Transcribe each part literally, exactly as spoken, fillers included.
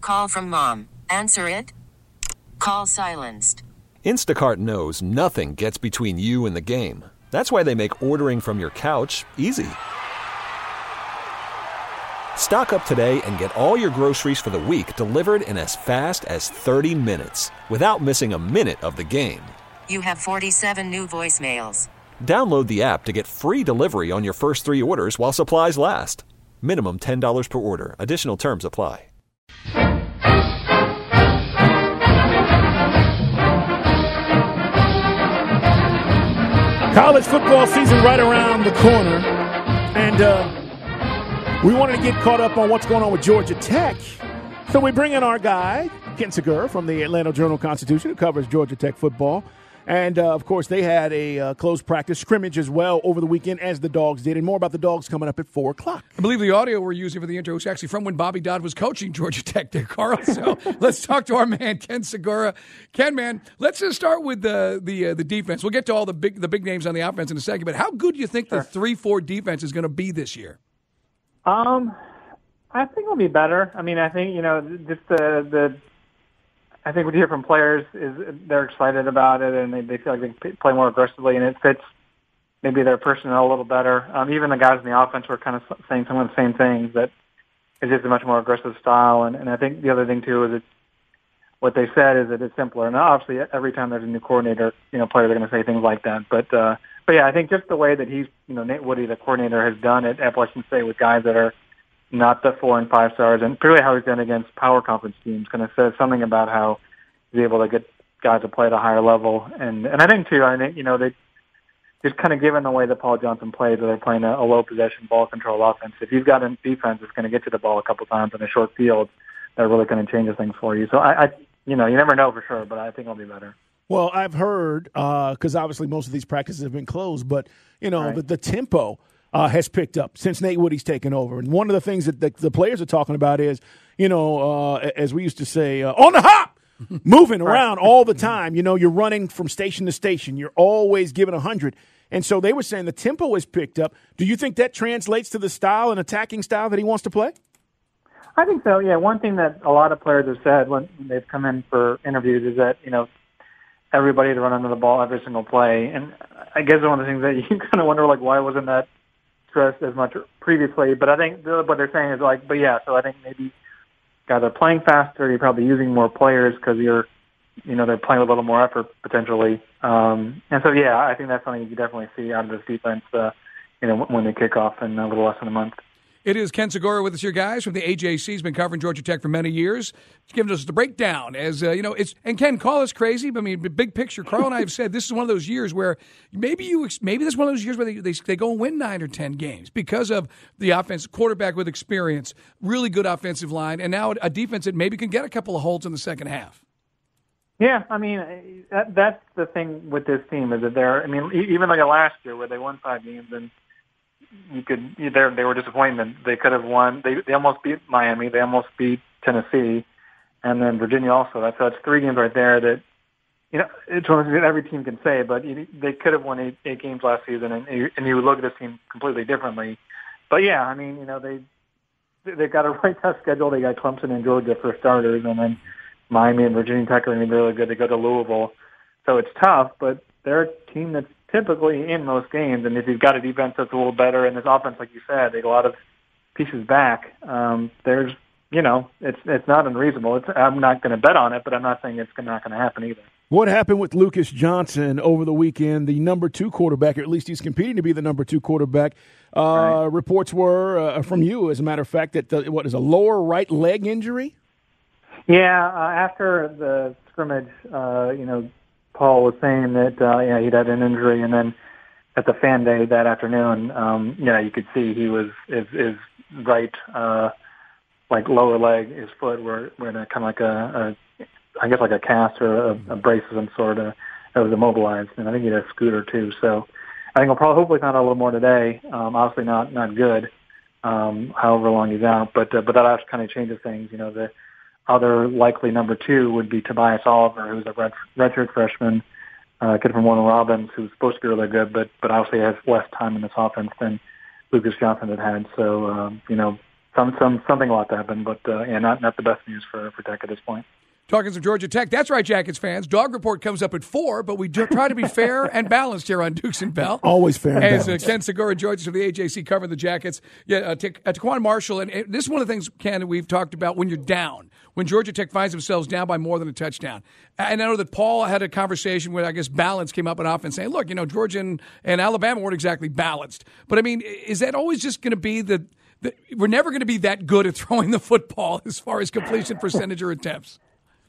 Call from mom. Answer it. Call silenced. Instacart knows nothing gets between you and the game. That's why they make ordering from your couch easy. Stock up today and get all your groceries for the week delivered in as fast as thirty minutes without missing a minute of the game. You have forty-seven new voicemails. Download the app to get free delivery on your first three orders while supplies last. Minimum ten dollars per order. Additional terms apply. College football season right around the corner, and uh, we wanted to get caught up on what's going on with Georgia Tech. So we bring in our guy, Ken Segura from the Atlanta Journal-Constitution, who covers Georgia Tech football. And, uh, of course, they had a uh, closed practice scrimmage as well over the weekend, as the Dogs did. And more about the Dogs coming up at four o'clock. I believe the audio we're using for the intro is actually from when Bobby Dodd was coaching Georgia Tech there, Carl. So let's talk to our man, Ken Segura. Ken, man, let's just start with the the uh, the defense. We'll get to all the big the big names on the offense in a second. But how good do you think Sure. the three four defense is going to be this year? Um, I think it'll be better. I mean, I think, you know, just the the – I think what you hear from players is they're excited about it and they, they feel like they can play more aggressively and it fits maybe their personnel a little better. Um, even the guys in the offense were kind of saying some of the same things, that it's just a much more aggressive style. And, and I think the other thing, too, is it's, what they said is that it's simpler. And obviously, every time there's a new coordinator, you know, players are going to say things like that. But, uh, but yeah, I think just the way that he's, you know, Nate Woody, the coordinator, has done it at Washington State with guys that are not the four and five stars, and particularly how he's done against power conference teams, kind of says something about how he's able to get guys to play at a higher level. And and I think too, I think, you know, they just kind of given the way that Paul Johnson plays, where they're playing a, a low possession ball control offense. If you've got a defense that's going to get you the ball a couple times in a short field, they're really going to change things for you. So I, I, you know, you never know for sure, but I think it'll be better. Well, I've heard, because uh, obviously most of these practices have been closed, but, you know, right. the, the tempo uh, has picked up since Nate Woody's taken over. And one of the things that the, the players are talking about is, you know, uh, as we used to say, uh, on the hop, moving around all the time. You know, you're running from station to station. You're always giving one hundred. And so they were saying the tempo has picked up. Do you think that translates to the style and attacking style that he wants to play? I think so, yeah. One thing that a lot of players have said when they've come in for interviews is that, you know, everybody to run under the ball every single play. And I guess one of the things that you kind of wonder, like, why wasn't that stressed as much previously? But I think what they're saying is, like, but yeah, so I think maybe guys are playing faster, you're probably using more players because you're, you know, they're playing with a little more effort potentially. Um, and so, yeah, I think that's something you can definitely see out of this defense, uh, you know, when they kick off in a little less than a month. It is Ken Segura with us here, guys, from the A J C. He's been covering Georgia Tech for many years. He's giving us the breakdown. As uh, you know, it's and Ken, call us crazy, but I mean, big picture. Carl and I have said this is one of those years where maybe you maybe this is one of those years where they, they they go and win nine or ten games because of the offense, quarterback with experience, really good offensive line, and now a defense that maybe can get a couple of holds in the second half. Yeah, I mean, that, that's the thing with this team is that they're. I mean, even like last year where they won five games and. You could. They they were disappointed. They could have won. They they almost beat Miami. They almost beat Tennessee, and then Virginia also. That's that's three games right there. That you know, it's one of the things that every team can say. But you, they could have won eight, eight games last season, and you, and you would look at this team completely differently. But yeah, I mean, you know, they they've got a right tough schedule. They got Clemson and Georgia for starters, and then Miami and Virginia Tech are going to be really good. They go to Louisville, so it's tough. But they're a team that's typically in most games, and if you've got a defense that's a little better, and this offense, like you said, they got a lot of pieces back. Um, there's, you know, it's it's not unreasonable. It's, I'm not going to bet on it, but I'm not saying it's not going to happen either. What happened with Lucas Johnson over the weekend, the number two quarterback, or at least he's competing to be the number two quarterback? Uh, right. Reports were uh, from you, as a matter of fact, that the, what is a lower right leg injury? Yeah, uh, after the scrimmage, uh, you know, Paul was saying that uh, yeah, he'd had an injury, and then at the fan day that afternoon, um, yeah, you could see he was his, his right, uh, like lower leg, his foot were were in a kind of like a, a, I guess like a cast or a, a brace of some sort of that was immobilized, and I think he had a scooter too. So I think we'll probably hopefully find out a little more today. Um, obviously not not good, um, however long he's out, but uh, but that kind of changes things. You know, the other likely number two would be Tobias Oliver, who's a red, redshirt freshman, uh, kid from Warner Robins, who's supposed to be really good, but but obviously has less time in this offense than Lucas Johnson had had. So um, you know, some some something will have to happen. But uh, yeah, not not the best news for for Tech at this point. Talking some Georgia Tech. That's right, Jackets fans. Dog Report comes up at four, but we do try to be fair and balanced here on Dukes and Bell. Always fair and As balanced. uh, Ken Segura joins us from the A J C covering the Jackets. Yeah, uh, Ta- uh, Taquan Marshall, and, and this is one of the things, Ken, that we've talked about when you're down, when Georgia Tech finds themselves down by more than a touchdown. And I know that Paul had a conversation where I guess balance came up in offense, saying, look, you know, Georgia and, and Alabama weren't exactly balanced. But, I mean, is that always just going to be the, the – we're never going to be that good at throwing the football as far as completion percentage or attempts?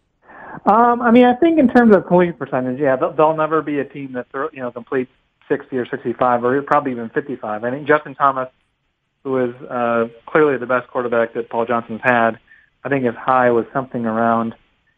Um, I mean, I think in terms of completion percentage, yeah, they'll, they'll never be a team that throw, you know completes sixty or sixty-five or probably even fifty-five. I think Justin Thomas, who is uh, clearly the best quarterback that Paul Johnson's had, I think his high was something around,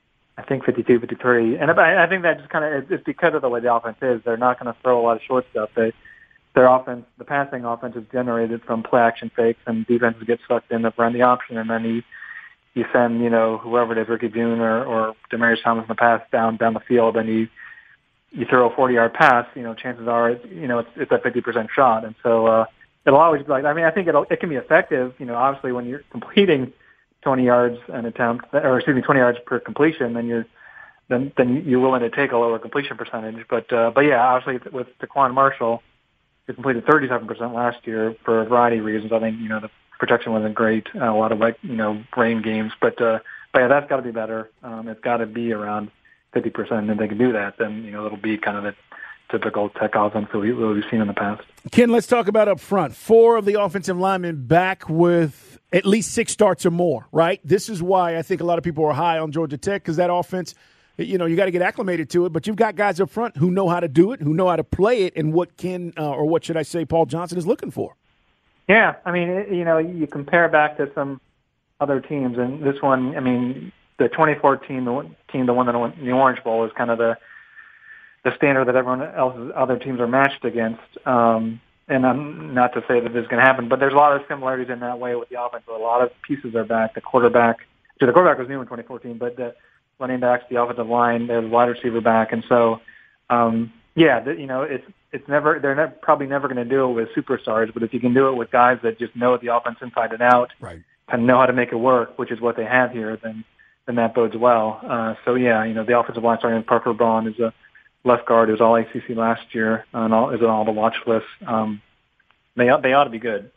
I think fifty-two, fifty-three, and I, I think that just kind of it's because of the way the offense is. They're not going to throw a lot of short stuff. They, their offense, the passing offense, is generated from play action fakes, and defenses get sucked in to run the option, and then he. You send, you know, whoever it is, Ricky June or, or Demarius Thomas in the pass down down the field, and you you throw a forty-yard pass. You know, chances are, you know, it's it's a fifty percent shot, and so uh, it'll always be like. I mean, I think it'll it can be effective. You know, obviously when you're completing twenty yards an attempt, or excuse me, twenty yards per completion, then you're then then you're willing to take a lower completion percentage. But uh, but yeah, obviously with Taquan Marshall, he completed thirty-seven percent last year for a variety of reasons. I think you know the protection wasn't great, uh, a lot of like you know rain games, but uh, but yeah, that's got to be better. Um, it's got to be around fifty percent, and if they can do that, then you know it'll be kind of the typical Tech offense that we, that we've seen in the past. Ken, let's talk about up front. Four of the offensive linemen back with at least six starts or more. Right. This is why I think a lot of people are high on Georgia Tech, because that offense, you know, you got to get acclimated to it, but you've got guys up front who know how to do it, who know how to play it, and what Ken uh, or what should I say, Paul Johnson is looking for. Yeah, I mean, it, you know, you compare back to some other teams, and this one, I mean, the twenty fourteen the one, team, the one that won the Orange Bowl, is kind of the the standard that everyone else's other teams are matched against. Um, and I'm not to say that this is going to happen, but there's a lot of similarities in that way with the offense. A lot of pieces are back. The quarterback, so the quarterback was new in twenty fourteen, but the running backs, the offensive line, there's a wide receiver back, and so um, yeah, the, you know, it's. It's never. They're ne- probably never going to do it with superstars, but if you can do it with guys that just know the offense inside and out, right, and know how to make it work, which is what they have here, then then that bodes well. Uh, so yeah, you know, the offensive line starting with Parker Braun is a left guard, who's all A C C last year, and all is on all the watch lists. Um, they they ought to be good.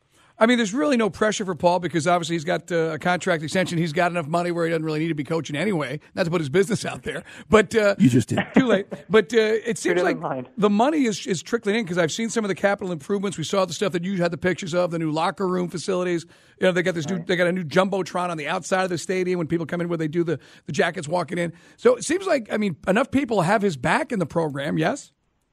I mean, there's really no pressure for Paul because obviously he's got uh, a contract extension. He's got enough money where he doesn't really need to be coaching anyway. Not to put his business out there, but uh, you just did too late. But uh, it seems like mind. the money is is trickling in because I've seen some of the capital improvements. We saw the stuff that you had the pictures of, the new locker room facilities. You know, they got this new, they got a new jumbotron on the outside of the stadium when people come in where they do the the Jackets walking in. So it seems like I mean enough people have his back in the program. Yes.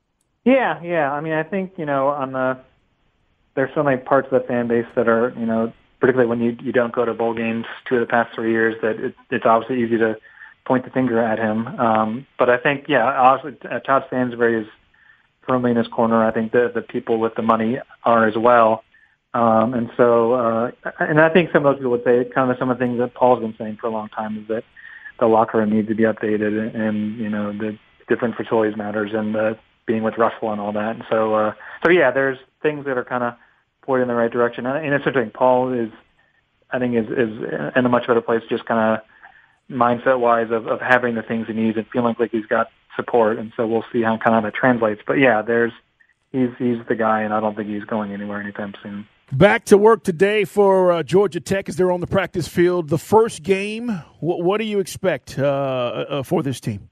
Yeah, yeah. I mean, I think you know on the. There's so many parts of the fan base that are, you know, particularly when you you don't go to bowl games two of the past three years, that it, it's obviously easy to point the finger at him. Um, but I think, yeah, obviously uh, Todd Stansbury is firmly in his corner. I think the the people with the money are as well. Um, and so, uh, and I think some of those people would say kind of some of the things that Paul's been saying for a long time is that the locker room needs to be updated, and, and you know the different facilities matters, and the being with Russell and all that. And so, uh, so yeah, there's things that are kind of pointed in the right direction. And it's interesting. Paul is, I think, is is in a much better place, just kind of mindset wise of, of having the things he needs and feeling like he's got support. And so we'll see how kind of that translates. But yeah, there's he's he's the guy, and I don't think he's going anywhere anytime soon. Back to work today for uh, Georgia Tech as they're on the practice field. The first game, what, what do you expect uh, uh, for this team?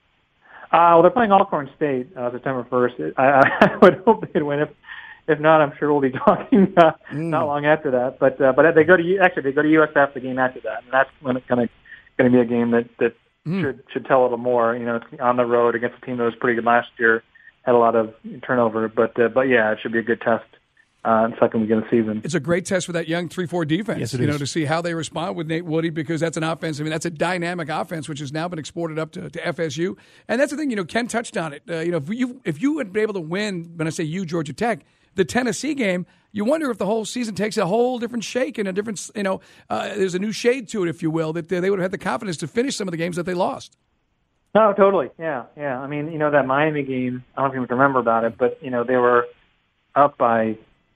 Uh, well, they're playing Alcorn State uh, September first. I, I would hope they'd win. If if not, I'm sure we'll be talking uh, mm. not long after that. But uh, but they go to actually they go to U S F the game after that, and that's when it's going to going to be a game that that mm. should should tell a little more. You know, it's on the road against a team that was pretty good last year, had a lot of turnover, but uh, but yeah, it should be a good test. Uh, second week of the season. It's a great test for that young three four defense, yes, it you is. know, to see how they respond with Nate Woody, because that's an offense. I mean, that's a dynamic offense, which has now been exported up to, to F S U. And that's the thing, you know, Ken touched on it. Uh, you know, if you if you had been able to win, when I say you, Georgia Tech, the Tennessee game, you wonder if the whole season takes a whole different shake and a different, you know, uh, there's a new shade to it, if you will, that they would have had the confidence to finish some of the games that they lost. No, totally. Yeah, yeah. I mean, you know, that Miami game, I don't know if you remember about it, but, you know, they were up by,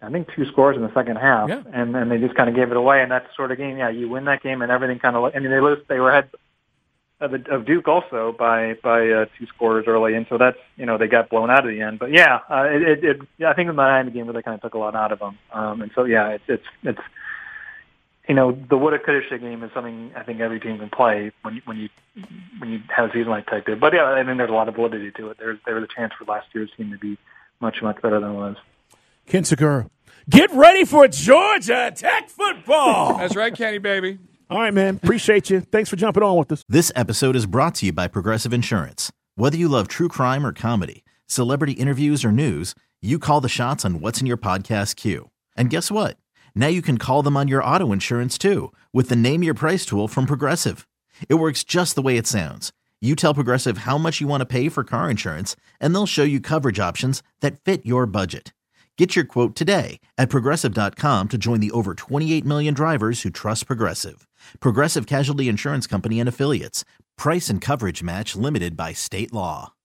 I think, two scores in the second half, yeah. and then they just kind of gave it away. And that's the sort of game, yeah, you win that game and everything kind of. I mean, they lose, they were ahead of, of Duke also by by uh, two scores early, and so that's you know they got blown out at the end. But yeah, uh, it, it, it yeah, I think the Miami game really kind of took a lot out of them, um, and so yeah, it's it's it's. You know, the woulda, coulda, shoulda game is something I think every team can play when you, when you when you have a season like Tech did. But yeah, I mean, there's a lot of validity to it. There's there was a chance for last year's team to be much much better than it was. Ken Segura, get ready for Georgia Tech football. That's right, Kenny, baby. All right, man. Appreciate you. Thanks for jumping on with us. This episode is brought to you by Progressive Insurance. Whether you love true crime or comedy, celebrity interviews or news, you call the shots on what's in your podcast queue. And guess what? Now you can call them on your auto insurance too with the Name Your Price tool from Progressive. It works just the way it sounds. You tell Progressive how much you want to pay for car insurance, and they'll show you coverage options that fit your budget. Get your quote today at Progressive dot com to join the over twenty-eight million drivers who trust Progressive. Progressive Casualty Insurance Company and Affiliates. Price and coverage match limited by state law.